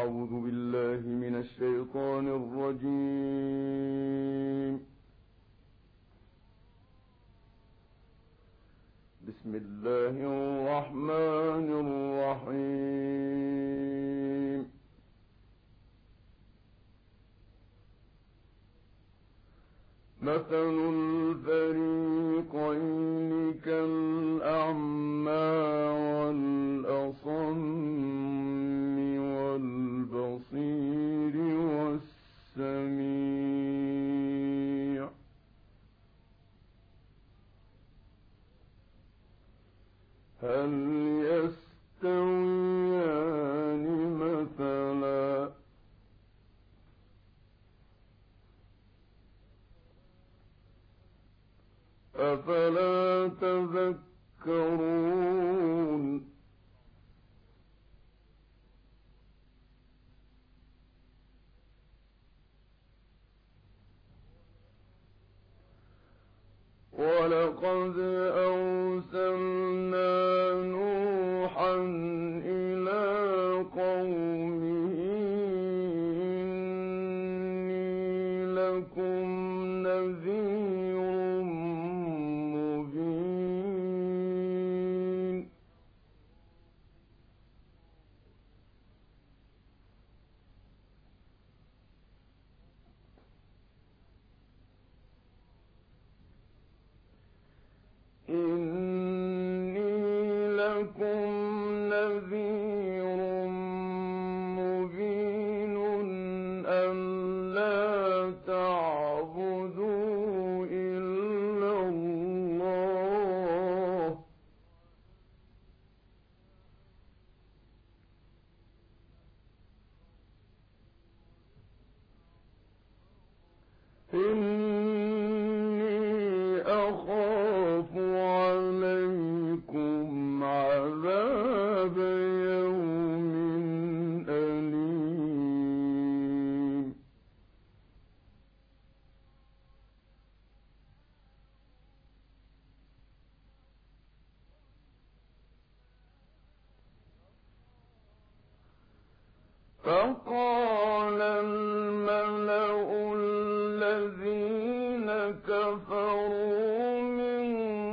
أعوذ بالله من الشيطان الرجيم. بسم الله الرحمن الرحيم. مثل الفريقين كالأعمى والأصم والبصير والسميع هل يستويان مثلا أفلا تذكرون ولقد أرسلنا نوحا إلى قومه إني لكم نذير مبين ألا تعبدوا إلا الله إني أخاف عليكم عذاب يوم أليم فقال الملأ الذين كفروا من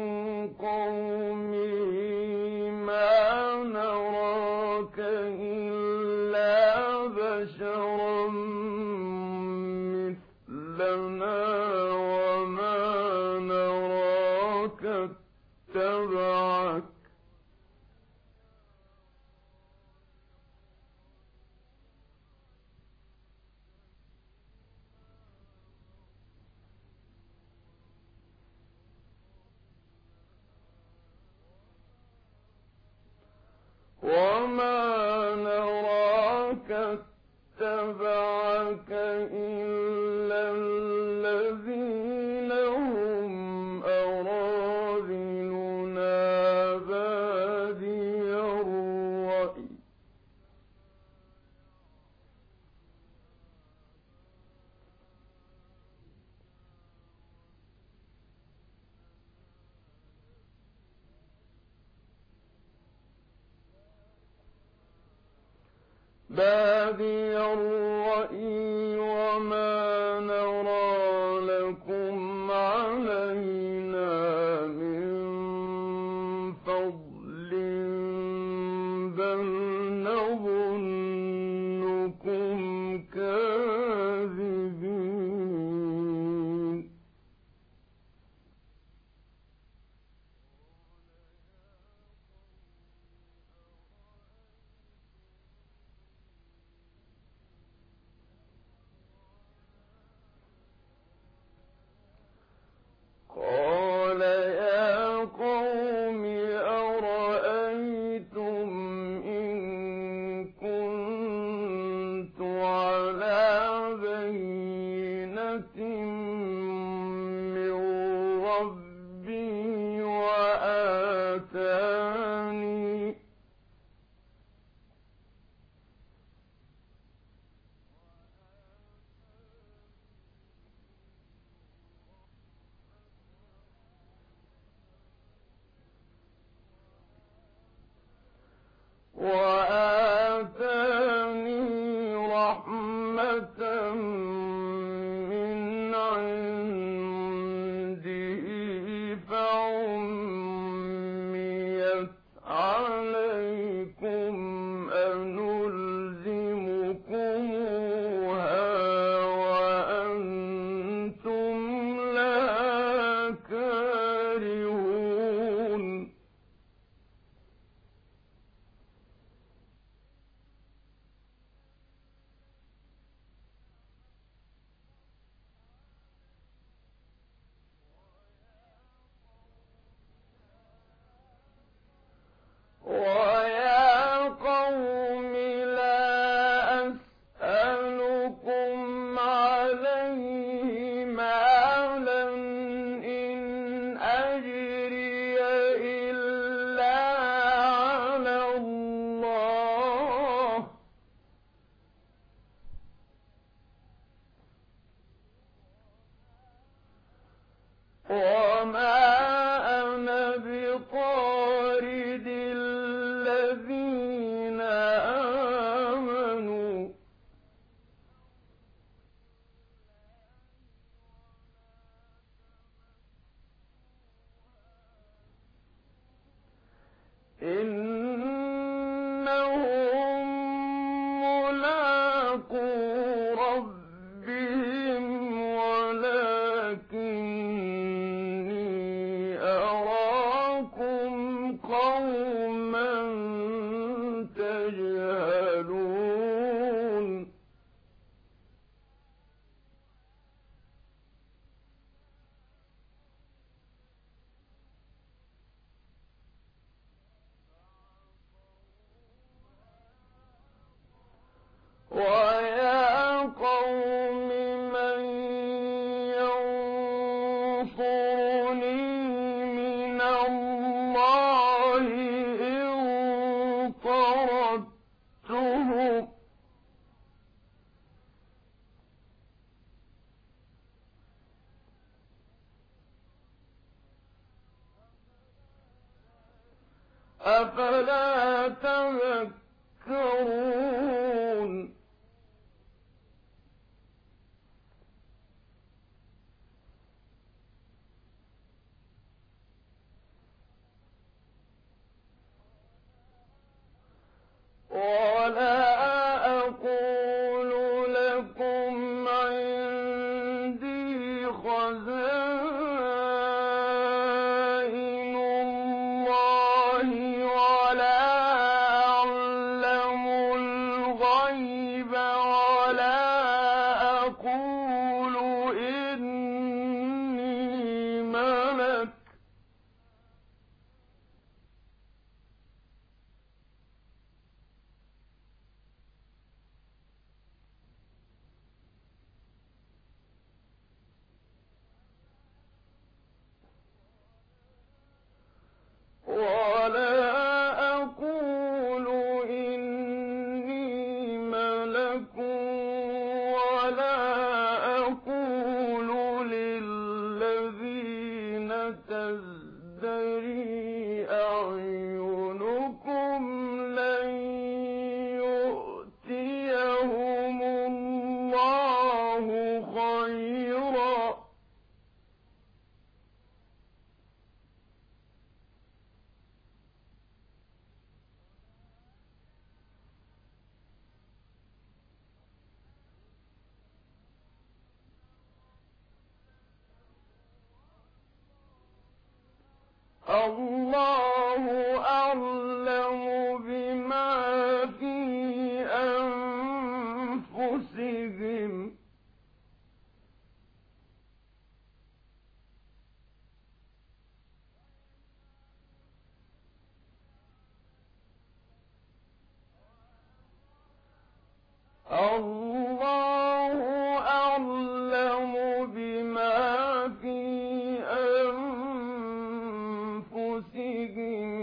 قومه ما نراك إلا بشرا مثلنا وما نراك اتبعك إلا الذين هم أراذلنا بادي الرأي وما نرى لكم علينا من فضل بل نظنكم كاذبين قال يا قوم أرأيتم إن كنت على بينة من ربي وآتاني إنهم ملاقو ربهم ولكني أراكم قوما تجهلون ويا قوم من ينصرني من الله إن طردتهم أفلا تذكرون ولا أقول لكم عندي خزائن الله ولا أعلم الغيب ولا أقول إني ملك ولا أقول إني ملك ولا أقول للذين تزدري أعينكم لن يؤتيهم الله خيرا الله أعلم بما في أنفسهم الله أعلم بما في أنفسهم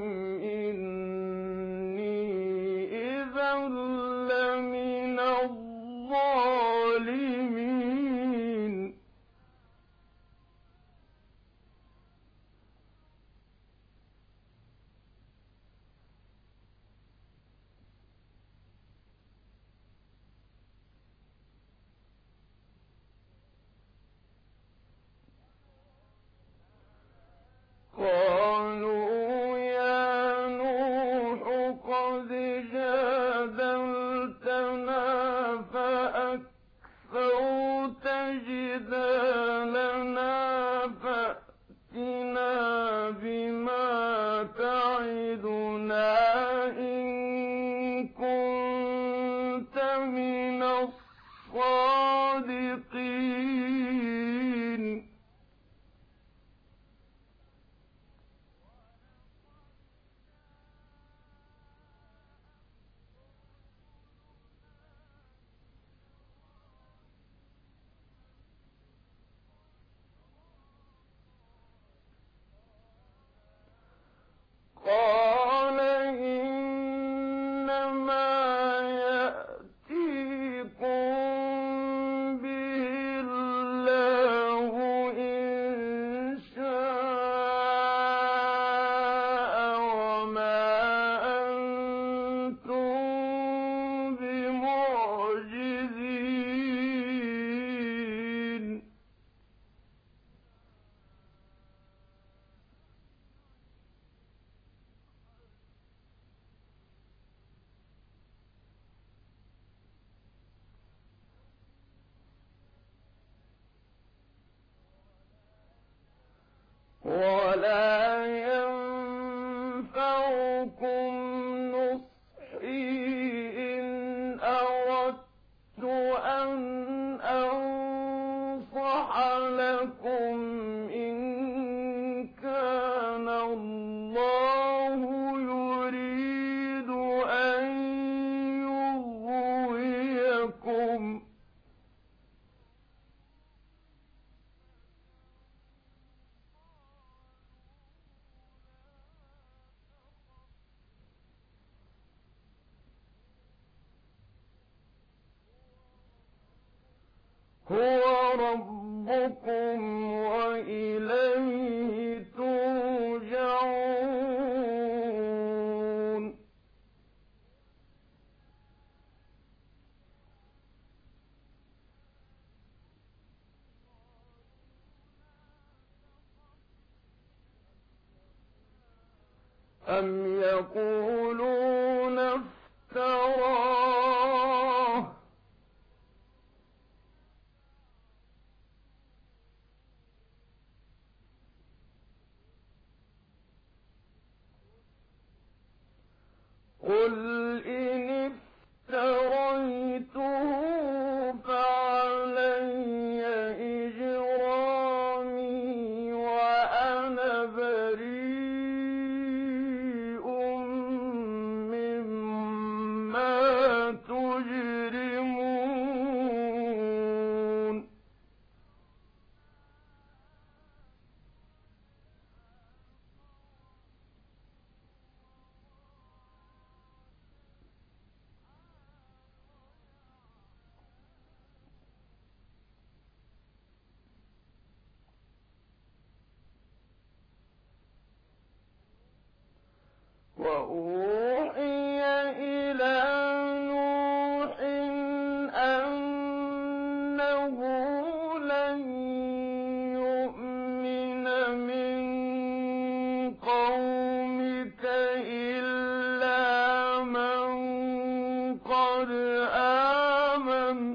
إني إذا لمن الظالمين والله يريد أن يغويكم هو ربكم وإليه ترجعون أم يقولون افتراه قل إن افتريته فعلي إجرامي وأنا بريء مما تجرمون وأوحي إلى نوح أنه لن يؤمن من قومك إلا من قد آمن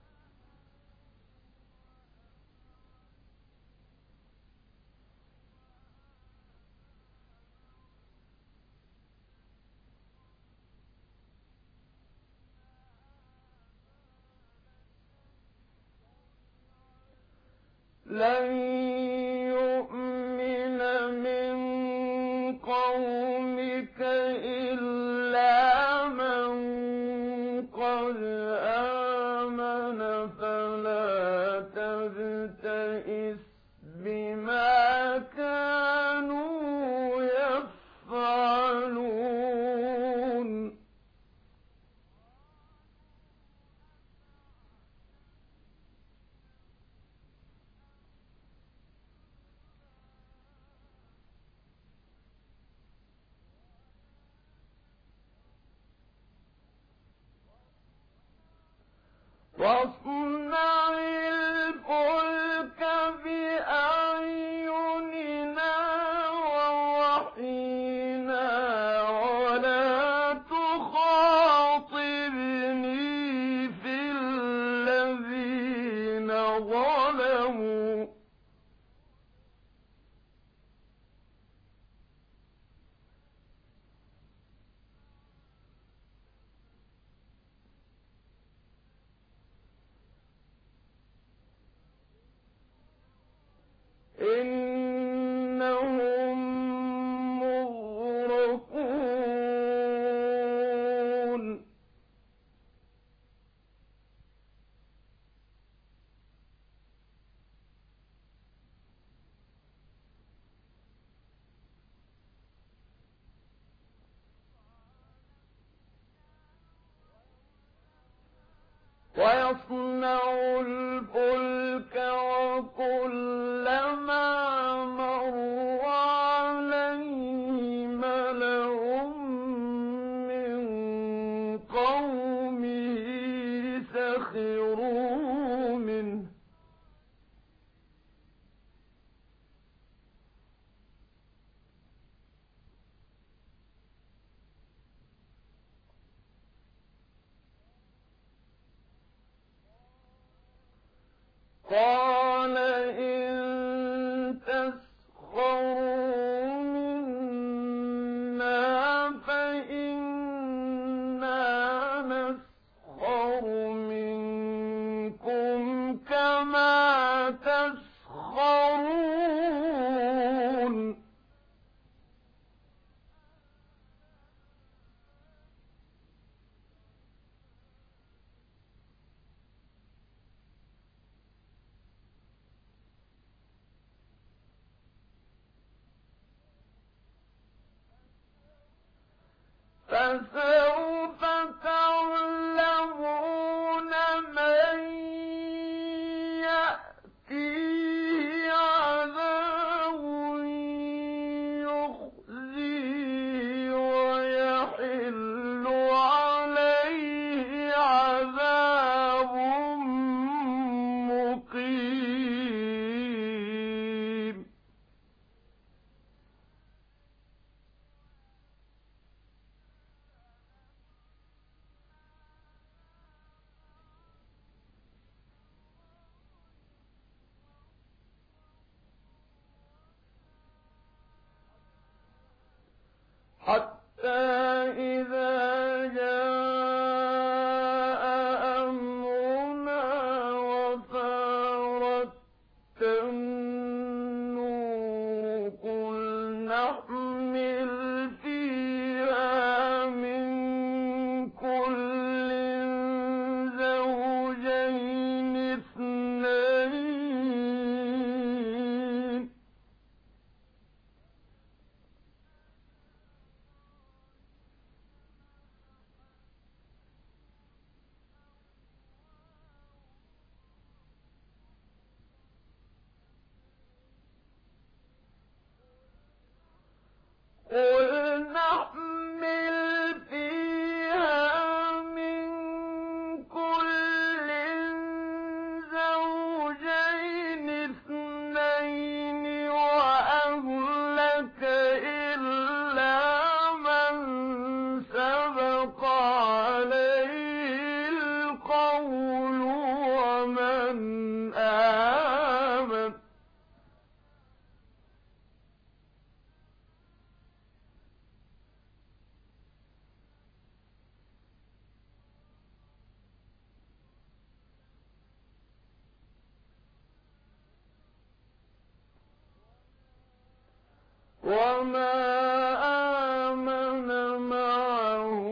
لن يؤمن من قومك إلا من قد آمن فلا تبتئس بما كانوا يفعلون واصنع الفلك بأعيننا ووحينا ولا تخاطبني في الذين ظلموا إنهم مغرقون ويصنع الفلك وكلما مر عليه ملأ من قومه سخروا منه قال إن تسخروا منا فإنا نسخر منكم كما تسخرون فسوف تعلمون من يأتيه عذاب يخزيه ويحل عليه عذاب مقيم. حتى إذا جاء أمرنا وفارت النور قل نحمل فيها من كل زوجين اثنين قل نحمل فيها من كل زوجين اثنين وأهلك إلا من سبق عليه القول ومن آمن وما آمن معه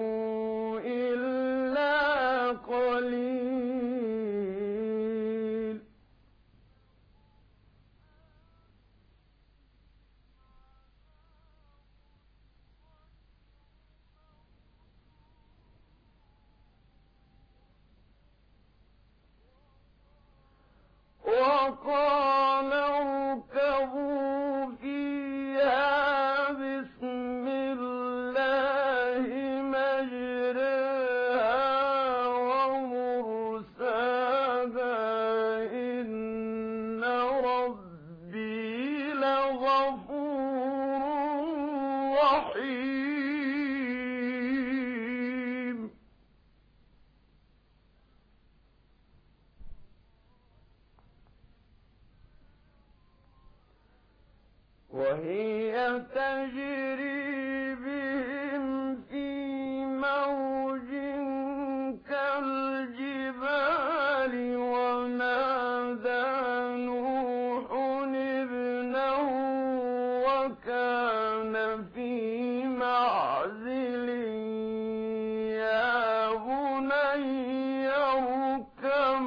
إلا قليل. وقال اركبوا فيها بسم الله مجريها ومرساها إن ربي لغفور رحيم. وهي تجري بهم في موج كالجبال ونادى نوح ابنه وكان في معزل يا بني اركب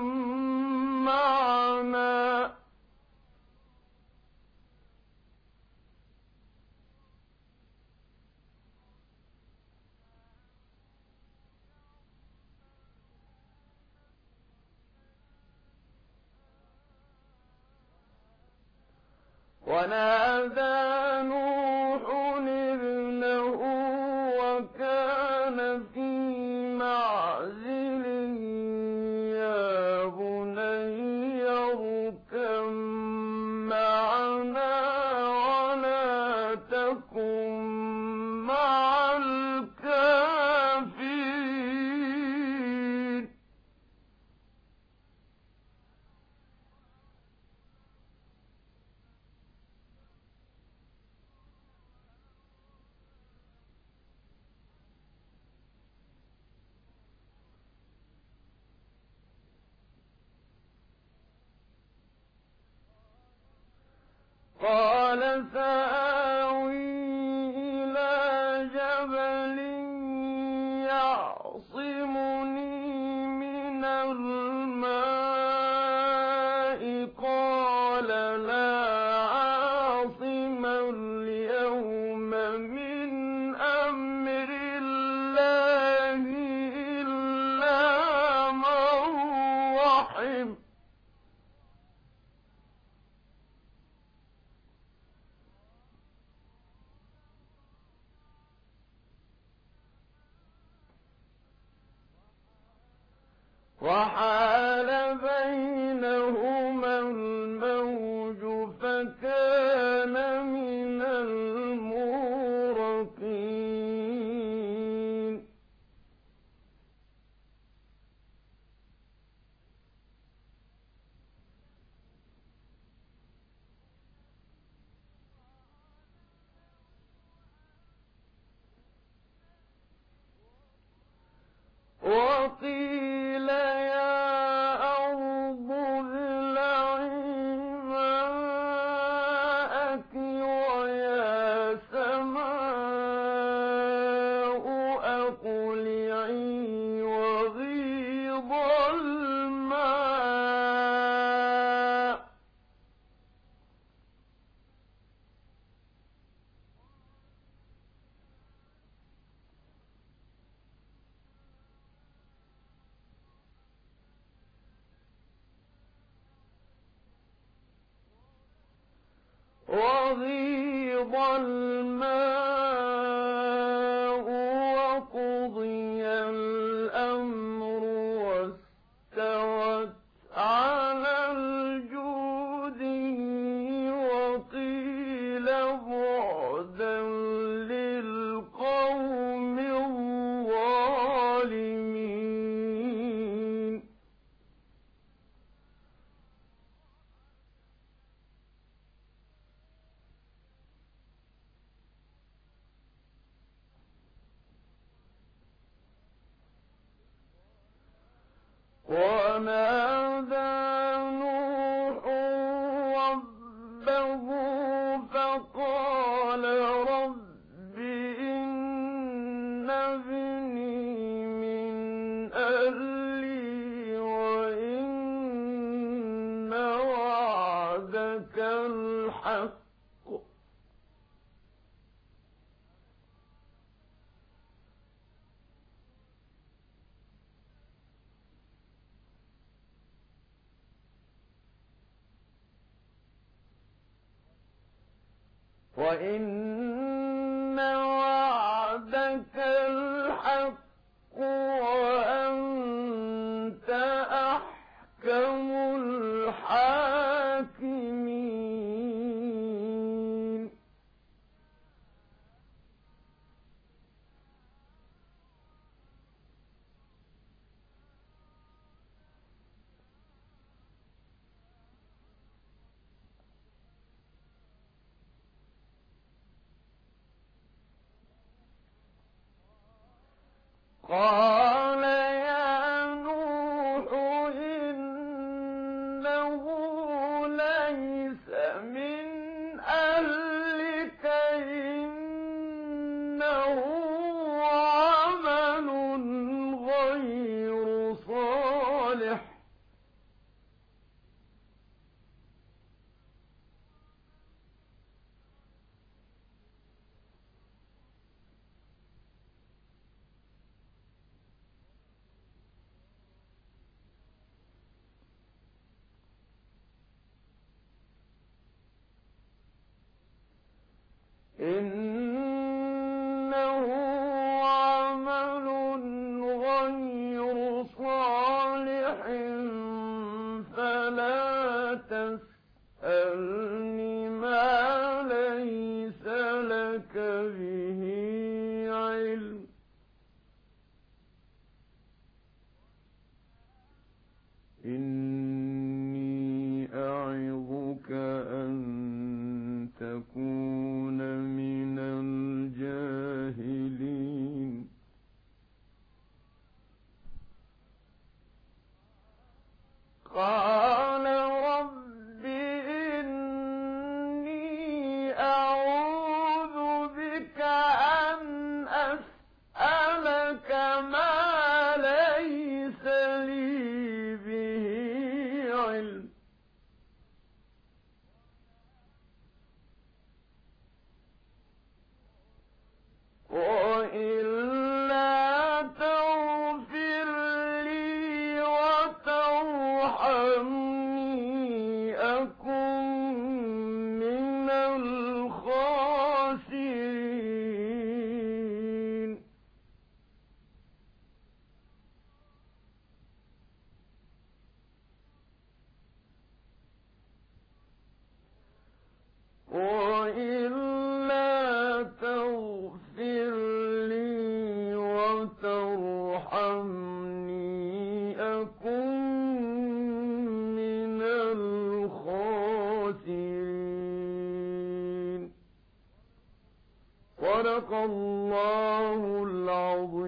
معنا ونادى نوح ابنه وكان في معزل يا بني اركب معنا ولا تكن مع الكافرين. قال سآوي إلى جبل يعصمني من الماء قال لا عاصم اليوم من أمر الله وحال بينهما الموج فكان من المغرقين وقيل يا أرض ابلعي ماءك ويا سماء أقلعي وغيض الماء وقضي الأمر واستوت على الجود وقيل بعدا للقوم الظالمين ونادى نوح ربه فقال رب إن ابني من أهلي وإن وعدك الحق وإن وعدك الحق وأنت أحكم الحاكمين قال يا نوح إنه ليس من أهلك إنه عمل غير صالح إنه عمل غير صالح فلا تسألني ما ليس لك به علم إني أعظك أن تكون من الجاهلين قال رب إني أعوذ بك أن أسألك ما ليس لي به تغفر لي وترحمني أكن من الخاسرين. صدق الله العظيم.